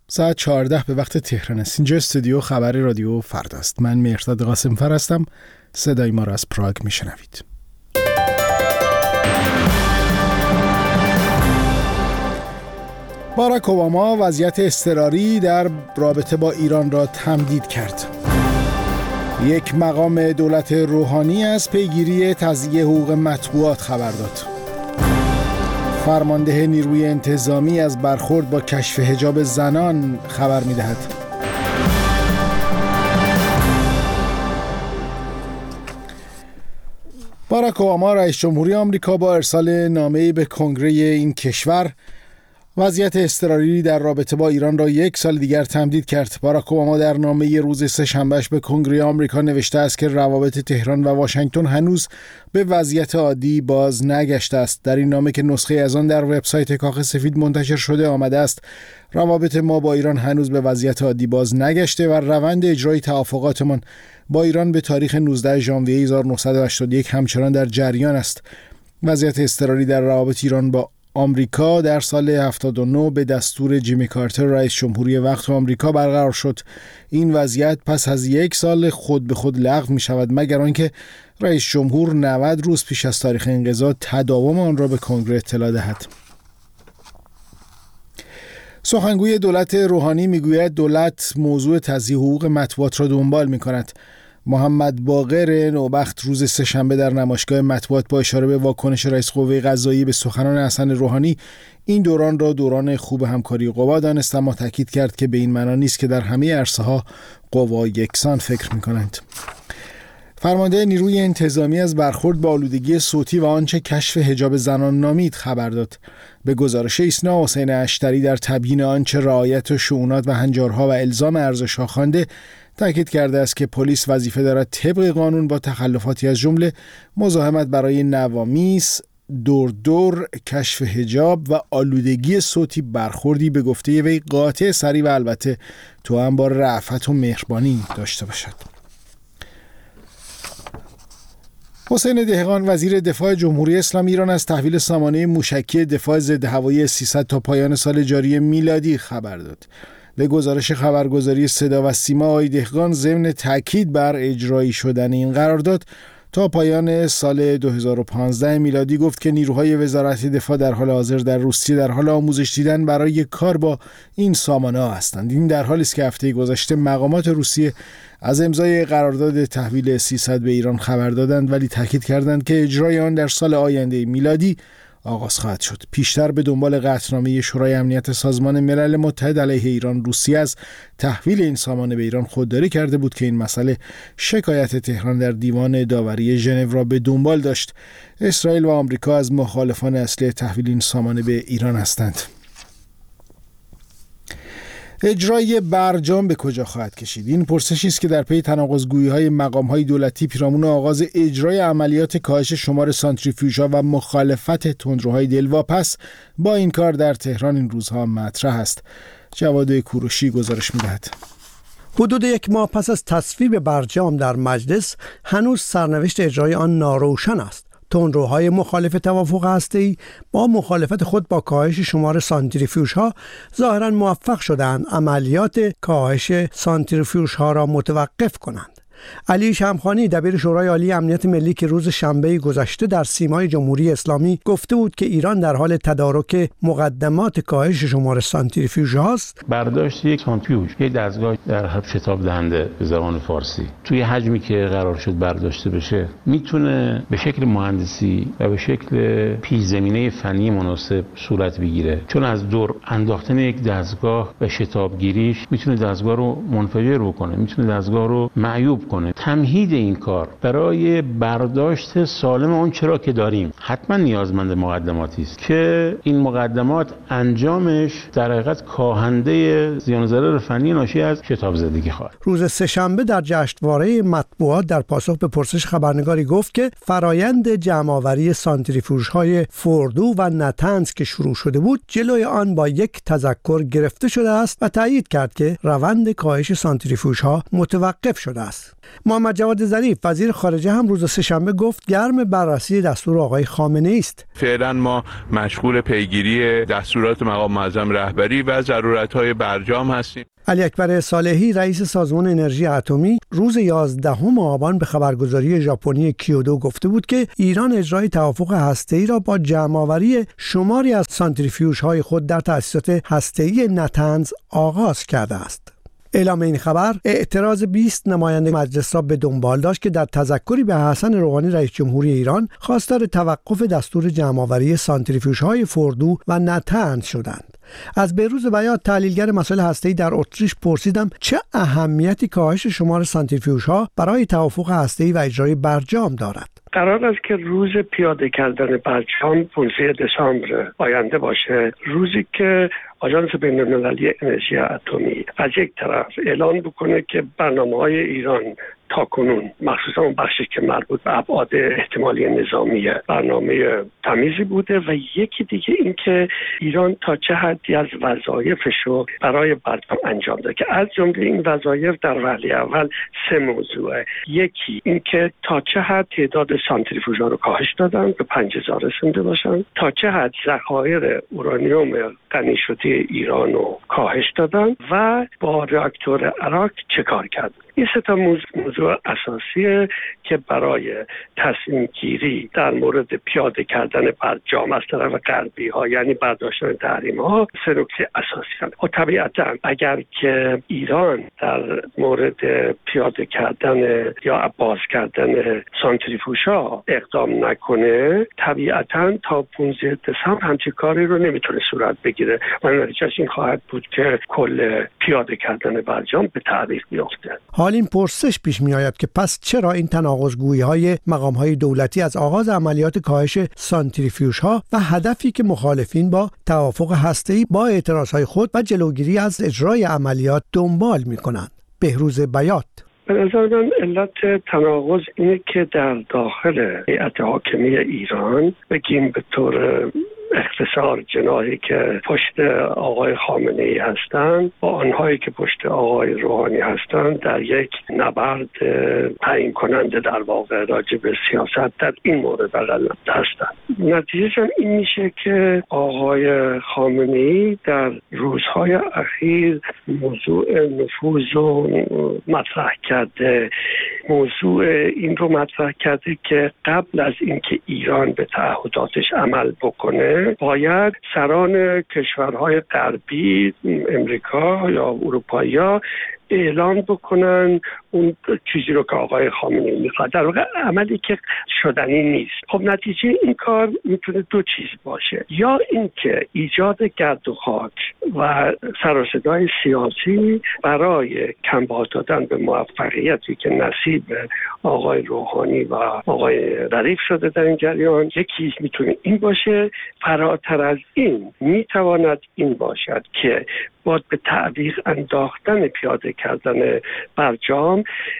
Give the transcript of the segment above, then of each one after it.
ساعت 14 به وقت تهران است. اینجا استودیو خبر رادیو فردا است. من مهرداد قاسم‌فر هستم. صدای ما را از پراگ میشنوید. باراک اوباما وضعیت اضطراری در رابطه با ایران را تمدید کرد. یک مقام دولت روحانی از پیگیری تضییع حقوق مطبوعات خبر داد. فرمانده نیروی انتظامی از برخورد با کشف حجاب زنان خبر می‌دهد. باراک اوباما رئیس جمهوری آمریکا با ارسال نامه‌ای به کنگره این کشور وضعیت اضطراری در رابطه با ایران را 1 سال دیگر تمدید کرد. باراک اوباما در نامه روز سه‌شنبه‌اش به کنگره آمریکا نوشته است که روابط تهران و واشنگتن هنوز به وضعیت عادی باز نگشته است. در این نامه که نسخه از آن در وبسایت کاخ سفید منتشر شده آمده است: روابط ما با ایران هنوز به وضعیت عادی باز نگشته و روند اجرای توافقاتمان با ایران به تاریخ 19 ژانویه 1981 همچنان در جریان است. وضعیت اضطراری در روابط ایران با آمریکا در سال 79 به دستور جیمی کارتر رئیس جمهوری وقت آمریکا برقرار شد. این وضعیت پس از 1 سال خود به خود لغو می شود مگر آنکه رئیس جمهور 90 روز پیش از تاریخ انقضا تداوم آن را به کنگره اطلاع دهد. سخنگوی دولت روحانی میگوید دولت موضوع تضییع حقوق مطبوعات را دنبال می کند. محمد باقر نوبخت روز سه‌شنبه در نمایشگاه مطبوعات با اشاره به واکنش رئیس قوه قضاییه به سخنان حسن روحانی این دوران را دوران خوب همکاری قوا دانست، اما تاکید کرد که به این معنا نیست که در همه عرصه‌ها قوا یکسان فکر می‌کنند. فرمانده نیروی انتظامی از برخورد با آلودگی صوتی و آنچه کشف حجاب زنان نامید خبر داد. به گزارش ایسنا حسین اشتری در تبیین آنچه رعایت و شؤونات و هنجارها و الزام ارزش‌ها خوانده تاکید کرده است که پلیس وظیفه دارد طبق قانون با تخلفاتی از جمله مزاحمت برای نوامیس، دور کشف حجاب و آلودگی صوتی برخوردی به گفته وی قاطع، سریع و البته توأم با رأفت و مهربانی داشته باشد. حسین دهقان وزیر دفاع جمهوری اسلامی ایران از تحویل سامانه موشکی دفاع ضدهوایی 300 تا پایان سال جاری میلادی خبر داد. به گزارش خبرگزاری صدا و سیما آقای دهقان ضمن تاکید بر اجرایی شدن این قرارداد تا پایان سال 2015 میلادی گفت که نیروهای وزارت دفاع در حال حاضر در روسیه در حال آموزش دیدن برای کار با این سامانه ها هستند. این در حالی است که هفته گذشته مقامات روسیه از امضای قرارداد تحویل 300 به ایران خبر دادند، ولی تاکید کردند که اجرای آن در سال آینده میلادی آغاز خواهد شد. پیشتر به دنبال قطعنامه شورای امنیت سازمان ملل متحد علیه ایران، روسیه از تحویل این سامانه به ایران خودداری کرده بود که این مسئله شکایت تهران در دیوان داوری ژنو را به دنبال داشت. اسرائیل و آمریکا از مخالفان اصلی تحویل این سامانه به ایران هستند. اجرای برجام به کجا خواهد کشید؟ این پرسشی است که در پی تناقض‌گویی‌های مقام‌های دولتی پیرامون آغاز اجرای عملیات کاهش شمار سانتریفیوژها و مخالفت تندروهای دلواپس با این کار در تهران این روزها مطرح است. جواد کوروشی گزارش می‌دهد. حدود 1 ماه پس از تصویب برجام در مجلس هنوز سرنوشت اجرای آن ناروشن است. تندروهای مخالف توافق هسته‌ای با مخالفت خود با کاهش شمار سانتریفیوژها ظاهراً موفق شدند عملیات کاهش سانتریفیوژها را متوقف کنند. علی شمخانی دبیر شورای عالی امنیت ملی که روز شنبه گذشته در سیمای جمهوری اسلامی گفته بود که ایران در حال تدارک مقدمات کاهش شمار سانتریفیوژ است. برداشت یک سانتریفیوژ، یک دستگاه در حد شتاب دهنده به زبان فارسی، توی حجمی که قرار شد برداشته بشه، میتونه به شکل مهندسی و به شکل پیش زمینه فنی مناسب صورت بگیره، چون از دور انداختن یک دستگاه و شتابگیریش میتونه دستگاه رو منفجر بکنه، میتونه دستگاه رو معیوب کنه. تمهید این کار برای برداشت سالم اون چرا که داریم حتما نیازمند مقدماتی است که این مقدمات انجامش در حقیقت کاهنده زیان و ضرر فنی ناشی از شتاب زدگی خواهد. روز سه‌شنبه در جشنواره مطبوعات در پاسخ به پرسش خبرنگاری گفت که فرایند جمع‌آوری سانتریفیوژهای فوردو و نتنز که شروع شده بود جلوی آن با یک تذکر گرفته شده است و تایید کرد که روند کاهش سانتریفیوژها متوقف شده است. محمد جواد ظریف وزیر خارجه هم روز سه‌شنبه گفت گرم بررسی دستور آقای خامنه‌ای است. فعلا ما مشغول پیگیری دستورات مقام معظم رهبری و ضرورت‌های برجام هستیم. علی اکبر صالحی رئیس سازمان انرژی اتمی روز 11 آبان به خبرگزاری ژاپنی کیودو گفته بود که ایران اجرای توافق هسته‌ای را با جمع‌آوری شماری از سانتریفیوژهای خود در تأسیسات هسته‌ای نتنز آغاز کرده است. اعلام این خبر اعتراض 20 نماینده مجلس را به دنبال داشت که در تذکری به حسن روحانی رئیس جمهوری ایران خواستار توقف دستور جمع‌آوری سانتریفیوژهای فوردو و نتنز شدند. از بهروز بیات تحلیلگر مسائل هسته‌ای در اتریش پرسیدم چه اهمیتی کاهش شمار سانتریفیوژها برای توافق هسته‌ای و اجرای برجام دارد. قرار است که روز پیاده کردن برجام 15 دسامبر آینده باشه، روزی که آژانس بین‌المللی انرژی اتمی از یک طرف اعلان بکنه که برنامه‌های ایران تاکنون مخصوصا اون بخشی که مربوط به ابعاد احتمالی نظامی برنامه تمیزی بوده و یکی دیگه این که ایران تا چه حدی از وظایفش رو برای برجام انجام داده که از جمله این وظایف در وهله اول 3 موضوعه. یکی این که تا چه حد تعداد سانتریفیوژها رو کاهش دادن به 5000 رسونده باشن، تا چه حد ذخایر اورانیوم غنی شده ایران رو کاهش دادن و با راکتور عراق چه کار کردن. این 3 موضوع اساسیه که برای تصمیم گیری در مورد پیاده کردن برجام از طرف غربی ها یعنی برداشتن تحریم ها 3 نکته اساسی هستند. و طبیعتا اگر که ایران در مورد پیاده کردن یا باز کردن سانتریفیوژها اقدام نکنه، طبیعتا تا 15 دسامبر همچین کاری رو نمیتونه صورت بگیره و نتیجهش این خواهد بود که کل پیاده کردن برجام به تعویق بیفته. حال این پرسش پیش می آید که پس چرا این تناقض‌گویی‌های مقام‌های دولتی از آغاز عملیات کاهش سانتریفیوژها و هدفی که مخالفین با توافق هسته‌ای با اعتراضهای خود و جلوگیری از اجرای عملیات دنبال می‌کنند؟ بهروز بیات: به نظر من علت تناقض اینه که در داخل هیئت حاکمه ایران بگیم به طور اختصار جناحی که پشت آقای خامنه‌ای هستند با آنهایی که پشت آقای روحانی هستند در یک نبرد تعیین کننده در واقع راجع به سیاست در این مورد هستند. نتیجهش این میشه که آقای خامنه‌ای در روزهای اخیر موضوع نفوذ رو مطرح کرده، موضوع این رو مطرح کرده که قبل از اینکه ایران به تعهداتش عمل بکنه باید سران کشورهای غربی، امریکا یا اروپایی‌ها اعلان بکنن اون چیزی رو که آقای خامنه‌ای میخواد، در واقع عملی که شدنی نیست. خب نتیجه این کار میتونه 2 چیز باشه، یا اینکه ایجاد گرد و خاک و سر و صدای سیاسی برای کمبود دادن به موفقیتی که نصیب آقای روحانی و آقای ظریف شده در این جریان. یکی میتونه این باشه. فراتر از این میتواند این باشد که با به تعویق انداختن پیاده کردن برجام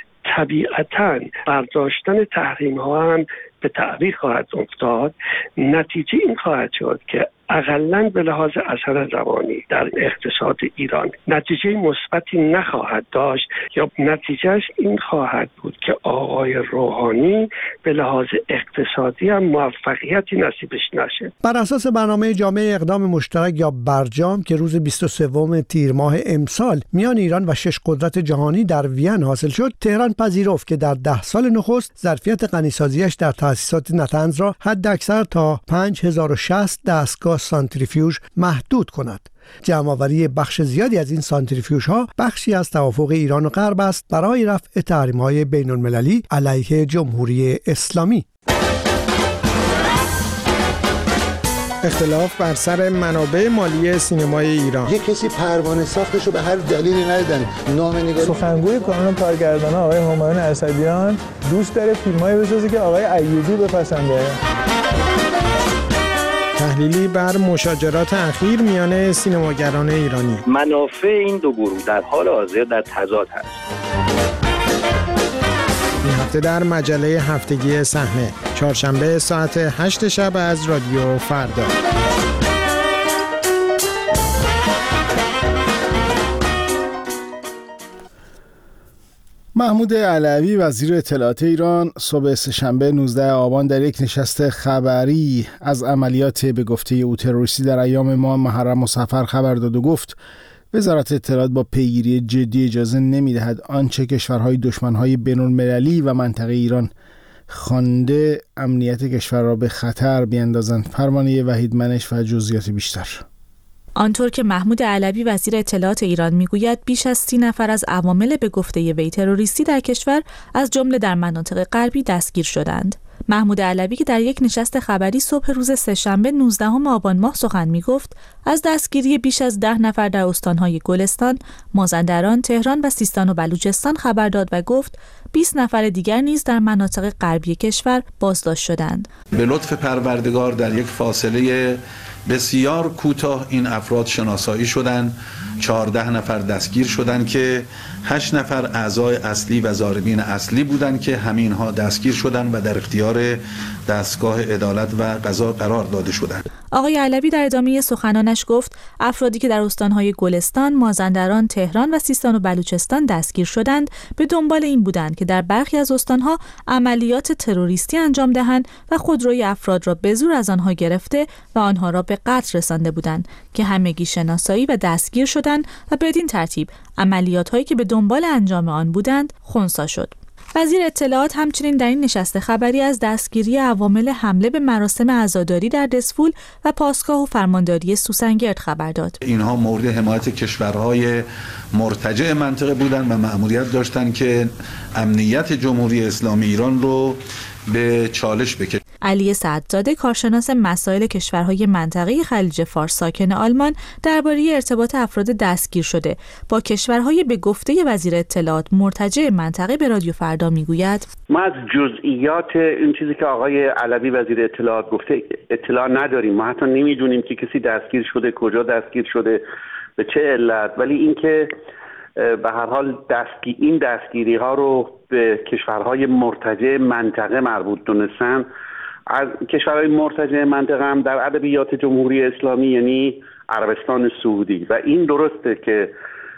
طبیعتاً برداشتن تحریم ها هم به تعویق خواهد افتاد. نتیجه این خواهد شد که اقلاً به لحاظ اثر روانی در اقتصاد ایران نتیجه مثبتی نخواهد داشت، یا نتیجهش این خواهد بود که آقای روحانی به لحاظ اقتصادی هم موفقیتی نصیبش نشه. بر اساس برنامه جامعه اقدام مشترک یا برجام که روز 23 تیر ماه امسال میان ایران و 6 قدرت جهانی در وین حاصل شد، تهران پذیرفت که در 10 سال نخست ظرفیت غنیسازیش در تأسیسات نتنز را حداکثر تا 5060 دستگاه سانتریفیوژ محدود کند. جمع‌آوری بخش زیادی از این سانتریفیوژها بخشی از توافق ایران و غرب است برای رفع تحریم‌های بین‌المللی علیه جمهوری اسلامی. اختلاف بر سر منابع مالی سینمای ایران. یک کسی پروانه ساختشو به هر دلیلی ندیدن. نامه‌نگاری. سخنگوی کانون کارگردانان آقای همایون اسدیان دوست داره فیلمایی بسازه که آقای ایوبی بپسنده. تحلیلی بر مشاجرات اخیر میان سینماگران ایرانی. منافع این 2 گروه در حال حاضر در تضاد هست. این هفته در مجله هفتگی صحنه، چهارشنبه ساعت 8 شب از رادیو فردا. محمود علوی وزیر اطلاعات ایران صبح سه‌شنبه 19 آبان در یک نشست خبری از عملیات به گفته او تروریستی در ایام ماه محرم و صفر خبر داد و گفت وزارت اطلاعات با پیگیری جدی اجازه نمی‌دهد آنچه کشورهای دشمنهای بین‌المللی و منطقه ایران خوانده امنیت کشور را به خطر بیندازند. پروانه وحید منش و جزئیات بیشتر. آنطور که محمود علوی وزیر اطلاعات ایران میگوید بیش از 30 نفر از عوامل به گفته وی تروریستی در کشور از جمله در مناطق غربی دستگیر شدند. محمود علوی که در یک نشست خبری صبح روز سه‌شنبه 19 آبان ماه سخن میگفت از دستگیری بیش از 10 نفر در استانهای گلستان، مازندران، تهران و سیستان و بلوچستان خبر داد و گفت 20 نفر دیگر نیز در مناطق غربی کشور بازداشت شدند. به لطف پروردگار در یک فاصله بسیار کوتاه این افراد شناسایی شدند. 14 نفر دستگیر شدند که 8 نفر اعضای اصلی و ضاربین اصلی بودند که همینها دستگیر شدند و در اختیار دستگاه عدالت و قضا قرار داده شدند. آقای علوی در ادامه سخنانش گفت افرادی که در استانهای گلستان، مازندران، تهران و سیستان و بلوچستان دستگیر شدند به دنبال این بودند که در برخی از استانها عملیات تروریستی انجام دهند و خودروی افراد را به زور از آنها گرفته و آنها را به قتل رسانده بودند که همگی شناسایی و دستگیر شدند و بدین ترتیب عملیات‌هایی که به دنبال انجام آن بودند خنثی شد. وزیر اطلاعات همچنین در این نشست خبری از دستگیری عوامل حمله به مراسم عزاداری در دسفول و پاسگاه و فرمانداری سوسنگرد خبر داد. اینها مورد حمایت کشورهای مرتجع منطقه بودند و مأموریت داشتند که امنیت جمهوری اسلامی ایران رو به چالش بکشند. علی سعدزاده کارشناس مسائل کشورهای منطقه خلیج فارس ساکن آلمان درباره ارتباط افراد دستگیر شده با کشورهای به گفته وزیر اطلاعات مرتجع منطقه به رادیو فردا میگوید ما از جزئیات این چیزی که آقای علوی وزیر اطلاعات گفته اطلاع نداریم. ما حتی نمیدونیم که کسی دستگیر شده، کجا دستگیر شده، به چه علت. ولی اینکه به هر حال این دستگیری ها رو به کشورهای مرتجع منطقه مربوط دونستن. از کشورهای مرتجع منطقه هم در ادبیات جمهوری اسلامی یعنی عربستان سعودی، و این درسته که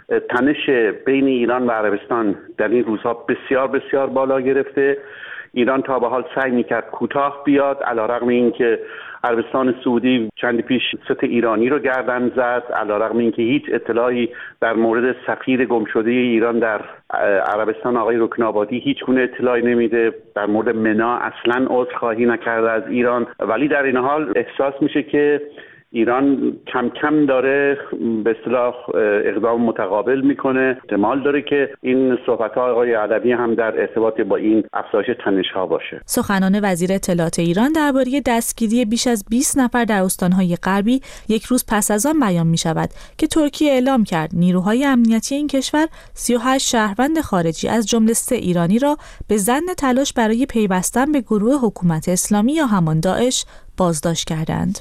تنش بین ایران و عربستان در این روزها بسیار بسیار بالا گرفته. ایران تا به حال سعی میکرد کوتاه بیاد، علیرغم اینکه عربستان سعودی چندی پیش ست ایرانی رو گردن زد، علیرغم اینکه هیچ اطلاعی در مورد سفیر گمشده ایران در عربستان آقای رکنابادی هیچ گونه اطلاعی نمیده، در مورد منا اصلا عذرخواهی نکرده از ایران. ولی در این حال احساس میشه که ایران کم کم داره به اصطلاح اقدام متقابل میکنه. احتمال داره که این صحبت‌ها آقای علوی هم در ارتباط با این افزایش تنش‌ها باشه. سخنان وزیر اطلاعات ایران درباره دستگیری بیش از 20 نفر در استان‌های غربی یک روز پس از آن بیان می‌شود که ترکیه اعلام کرد نیروهای امنیتی این کشور 38 شهروند خارجی از جمله 3 ایرانی را به ظن تلاش برای پیوستن به گروه حکومت اسلامی یا همان داعش بازداشت کردند.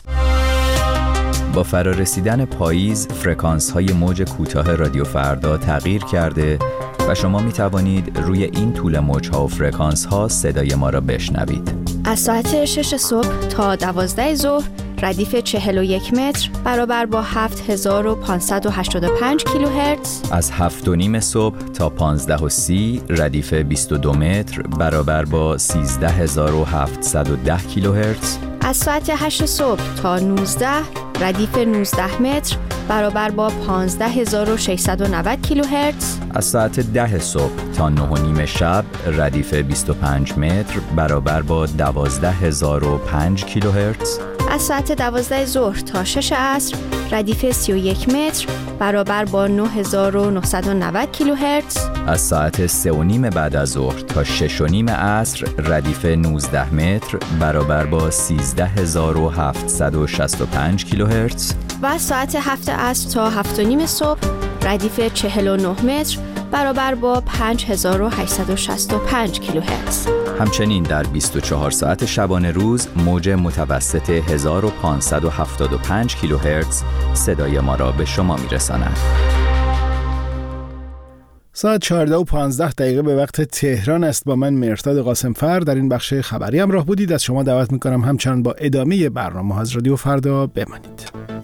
با فرارسیدن پاییز فرکانس‌های موج کوتاه رادیو فردا تغییر کرده و شما می توانید روی این طول موج‌ها و فرکانس‌ها صدای ما را بشنوید. از ساعت 6 صبح تا 12 ظهر ردیف 41 متر برابر با 7585 کیلوهرتز. از 7:30 صبح تا 15:30 ردیف 22 متر برابر با 13710 کیلوهرتز. از ساعت 8 صبح تا 19 ردیف 19 متر برابر با 15690 کیلوهرتز. از ساعت 10 صبح تا 9:30 شب ردیف 25 متر برابر با 12005 کیلوهرتز. از ساعت 12 ظهر تا 6 عصر ردیف 31 متر برابر با 9990 کیلوهرتز. از ساعت 3:30 بعد از ظهر تا 6:30 عصر ردیف 19 متر برابر با 13765 کیلوهرتز. و از ساعت 7 عصر تا 7:30 صبح ردیف 49 متر برابر با 5865 کیلوهرتز. همچنین در 24 ساعت شبانه روز موج متوسط 1575 کیلوهرتز صدای ما را به شما میرساند. ساعت 14:15 به وقت تهران است. با من مهرداد قاسمفر در این بخش خبری همراه بودید. از شما دعوت میکنم همچنان با ادامه برنامه از رادیو فردا بمانید.